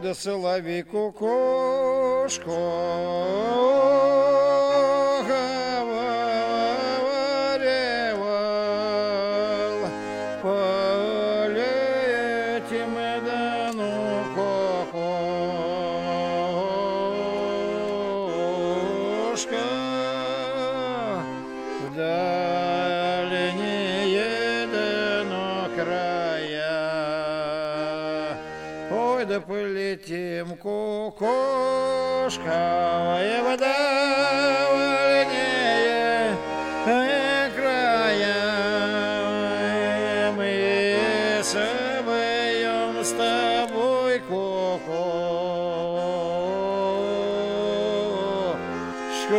да соловей кукушку говаривал, полетим да ну кукушка в дальние дно края. Ой, да полетим, кукушка, и в дальние края. Мы собьем с тобой кукушку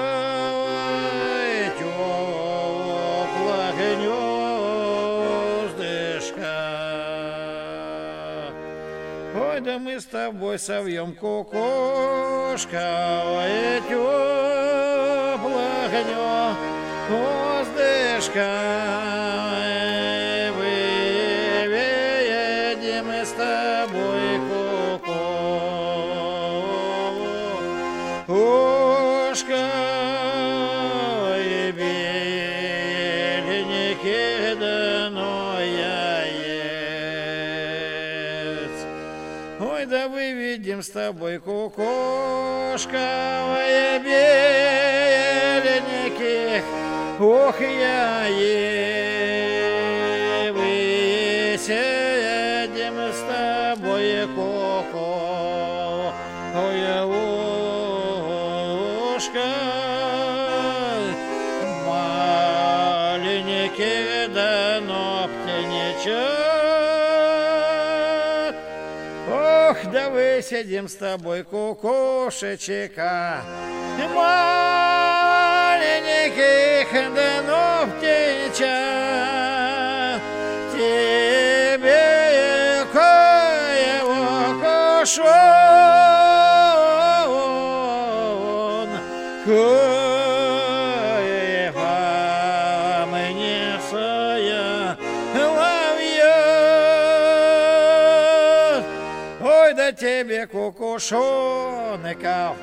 теплых гнездышка. Ой, да мы с тобой совьем кукушка и теплых гнездышка. Выведем мы с тобой кукушка и береги дно яиц. Ой, да выведем с тобой кукушка и береги, ох, яиц. Высядем с тобой кукушка маленький да птенечат. Ох, да высидим с тобой кукушечка маленьких да птенечат. Тебе кое-его кушон, кое-во мне своя ловьет. Ой, да тебе кукушонков,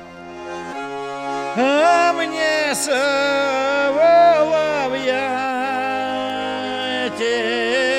а мне соловья.